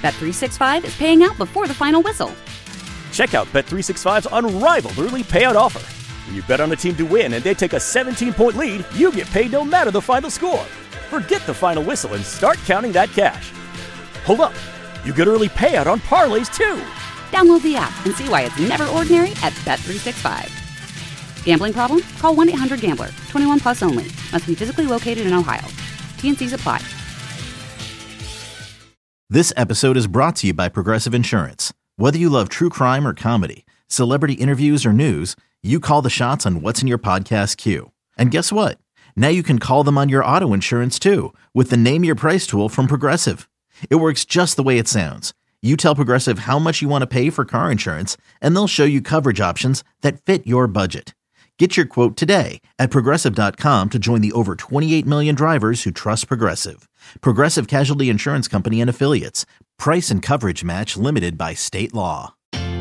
Bet365 is paying out before the final whistle. Check out Bet365's unrivaled early payout offer. When you bet on a team to win and they take a 17-point lead, you get paid no matter the final score. Forget the final whistle and start counting that cash. Hold up. You get early payout on parlays, too. Download the app and see why it's never ordinary at Bet365. Gambling problem? Call 1-800-GAMBLER. 21 plus only. Must be physically located in Ohio. T&Cs apply. This episode is brought to you by Progressive Insurance. Whether you love true crime or comedy, celebrity interviews or news, you call the shots on what's in your podcast queue. And guess what? Now you can call them on your auto insurance too with the Name Your Price tool from Progressive. It works just the way it sounds. You tell Progressive how much you want to pay for car insurance, and they'll show you coverage options that fit your budget. Get your quote today at Progressive.com to join the over 28 million drivers who trust Progressive. Progressive Casualty Insurance Company and Affiliates. Price and coverage match limited by state law.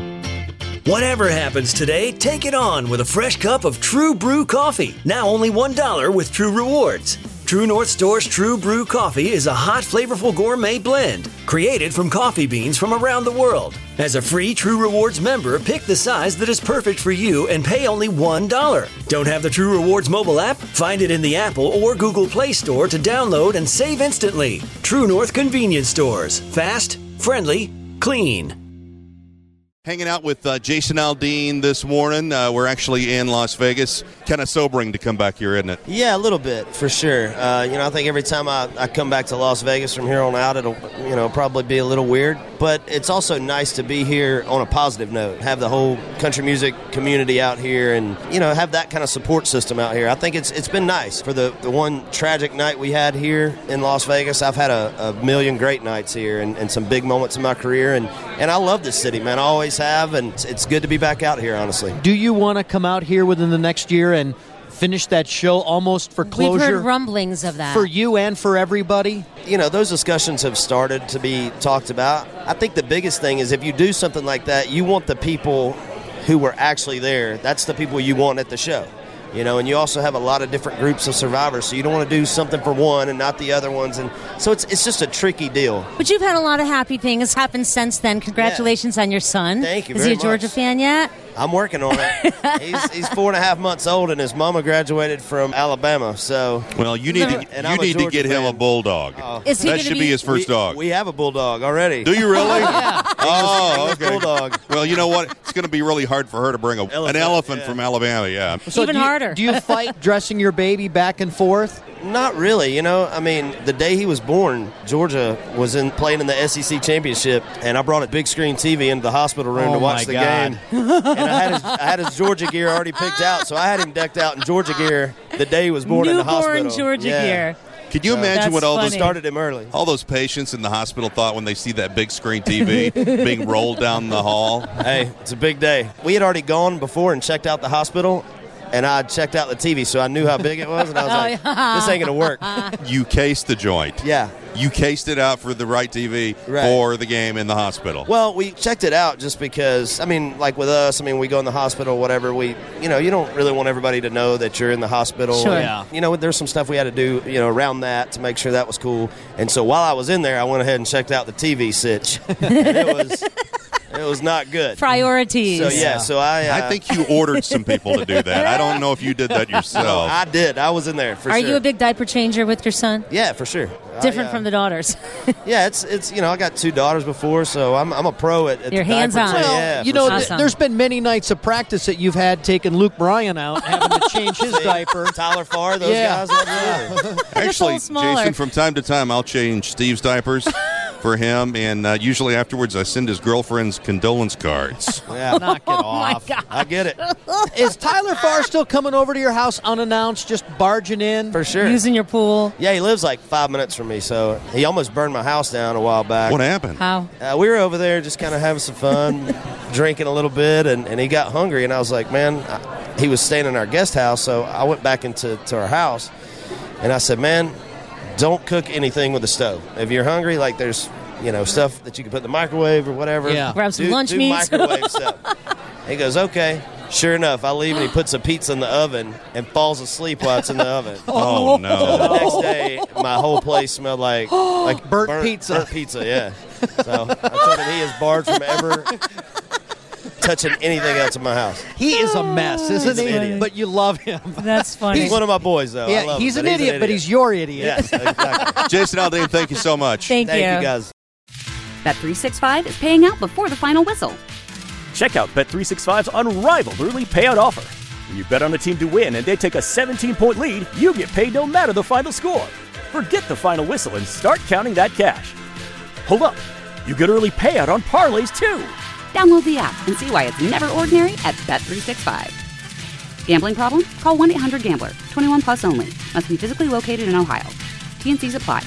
Whatever happens today, take it on with a fresh cup of True Brew coffee. Now only $1 with True Rewards. True North Store's True Brew coffee is a hot, flavorful gourmet blend created from coffee beans from around the world. As a free True Rewards member, pick the size that is perfect for you and pay only $1. Don't have the True Rewards mobile app? Find it in the Apple or Google Play Store to download and save instantly. True North Convenience Stores. Fast, friendly, clean. Hanging out with Jason Aldean this morning. We're actually in Las Vegas. Kind of sobering to come back here, isn't it? Yeah, a little bit, for sure. I think every time I come back to Las Vegas from here on out, it'll probably be a little weird. But it's also nice to be here on a positive note, have the whole country music community out here and, have that kind of support system out here. I think it's been nice. For the one tragic night we had here in Las Vegas, I've had a million great nights here and some big moments in my career. And I love this city, man. I always have, and it's good to be back out here, honestly. Do you want to come out here within the next year and finish that show almost for closure? We've heard rumblings of that. For you and for everybody? Those discussions have started to be talked about. I think the biggest thing is if you do something like that, you want the people who were actually there. That's the people you want at the show. And you also have a lot of different groups of survivors, so you don't want to do something for one and not the other ones. And so it's just a tricky deal. But you've had a lot of happy things happen since then. Congratulations on your son. Thank you very very much. Is he a Georgia fan yet? I'm working on it. He's 4.5 months old, and his mama graduated from Alabama. So, well, you need to get him a bulldog. That should be his first dog. We have a bulldog already. Do you really? Yeah. Oh, okay. Bulldog. Well, you know what? It's going to be really hard for her to bring an elephant from Alabama. Yeah. So even harder. Do you fight dressing your baby back and forth? Not really. The day he was born, Georgia was playing in the SEC championship, and I brought a big screen TV into the hospital room to watch the game. And I had his Georgia gear already picked out, so I had him decked out in Georgia gear the day he was born in the hospital. Newborn Georgia gear. Could you imagine what started him early? All those patients in the hospital thought when they see that big screen TV being rolled down the hall? Hey, it's a big day. We had already gone before and checked out the hospital, and I checked out the TV, so I knew how big it was, and I was like, this ain't going to work. You cased the joint. Yeah. You cased it out for the right TV for the game in the hospital. Well, we checked it out just because, like with us, we go in the hospital, whatever. You don't really want everybody to know that you're in the hospital. Sure. And, there's some stuff we had to do, around that to make sure that was cool. And so while I was in there, I went ahead and checked out the TV sitch. And it was not good. Priorities. So I think you ordered some people to do that. I don't know if you did that yourself. No, I did. I was in there for sure. Are you a big diaper changer with your son? Yeah, for sure. Different from the daughters. Yeah, it's I got 2 daughters before, so I'm a pro at your hands on. Yeah, there's been many nights of practice that you've had taking Luke Bryan out, having to change his diaper. Tyler Farr, those guys. Actually, Jason, from time to time, I'll change Steve's diapers for him, and usually afterwards I send his girlfriend's condolence cards. Yeah, knock it off. My God. I get it. Is Tyler Farr still coming over to your house unannounced, just barging in? For sure. Using your pool? Yeah, he lives like 5 minutes from me, so he almost burned my house down a while back. What happened? How? We were over there just kind of having some fun, drinking a little bit, and he got hungry, and I was like, man, he was staying in our guest house, so I went back into our house, and I said, man, don't cook anything with the stove. If you're hungry, like there's stuff that you can put in the microwave or whatever. Yeah. Grab some lunch meat. Microwave stuff. He goes, okay. Sure enough, I leave and he puts a pizza in the oven and falls asleep while it's in the oven. Oh, no. So the next day, my whole place smelled like burnt pizza. Burnt pizza, yeah. So I told him he is barred from ever touching anything else in my house. He is a mess, isn't He's he? an idiot. But you love him. That's funny. He's one of my boys, though. I Yeah, love he's him, an idiot, but he's your idiot. Yes, exactly. Jason Aldean, thank you so much. Thank you. Thank you, guys. Bet365 is paying out before the final whistle. Check out Bet365's unrivaled early payout offer. When you bet on a team to win and they take a 17-point lead, you get paid no matter the final score. Forget the final whistle and start counting that cash. Hold up. You get early payout on parlays, too. Download the app and see why it's never ordinary at Bet365. Gambling problem? Call 1-800-GAMBLER. 21 plus only. Must be physically located in Ohio. T&Cs apply.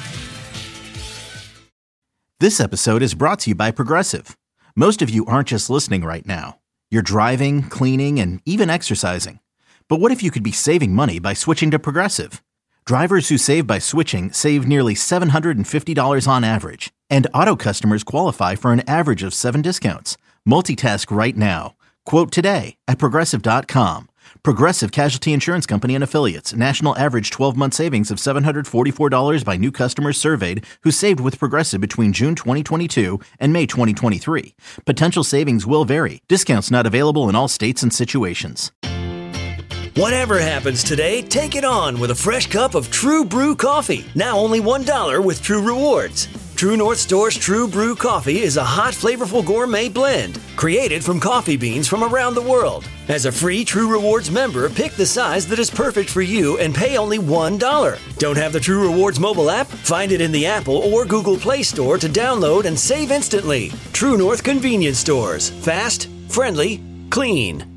This episode is brought to you by Progressive. Most of you aren't just listening right now. You're driving, cleaning, and even exercising. But what if you could be saving money by switching to Progressive? Drivers who save by switching save nearly $750 on average. And auto customers qualify for an average of 7 discounts. Multitask right now. Quote today at Progressive.com. Progressive Casualty Insurance Company and Affiliates. National average 12-month savings of $744 by new customers surveyed who saved with Progressive between June 2022 and May 2023. Potential savings will vary. Discounts not available in all states and situations. Whatever happens today, take it on with a fresh cup of True Brew coffee. Now only $1 with True Rewards. True North Store's True Brew coffee is a hot, flavorful gourmet blend created from coffee beans from around the world. As a free True Rewards member, pick the size that is perfect for you and pay only $1. Don't have the True Rewards mobile app? Find it in the Apple or Google Play Store to download and save instantly. True North Convenience Stores. Fast, friendly, clean.